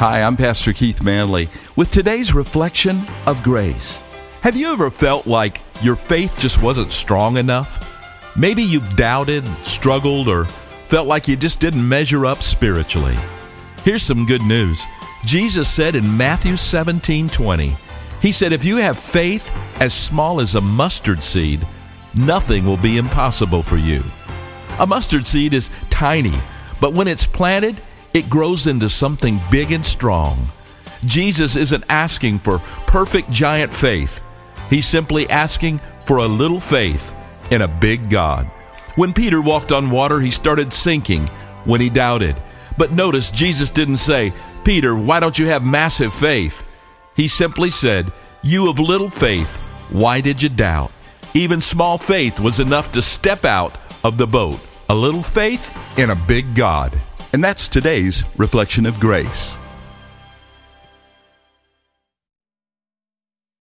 Hi, I'm Pastor Keith Manley with today's reflection of grace. Have you ever felt like your faith just wasn't strong enough? Maybe you've doubted, struggled, or felt like you just didn't measure up spiritually. Here's some good news. Jesus said in Matthew 17:20, He said, if you have faith as small as a mustard seed, nothing will be impossible for you. A mustard seed is tiny, but when it's planted, it grows into something big and strong. Jesus isn't asking for perfect giant faith. He's simply asking for a little faith in a big God. When Peter walked on water, he started sinking when he doubted. But notice, Jesus didn't say, Peter, why don't you have massive faith? He simply said, you of little faith, why did you doubt? Even small faith was enough to step out of the boat. A little faith in a big God. And that's today's reflection of grace.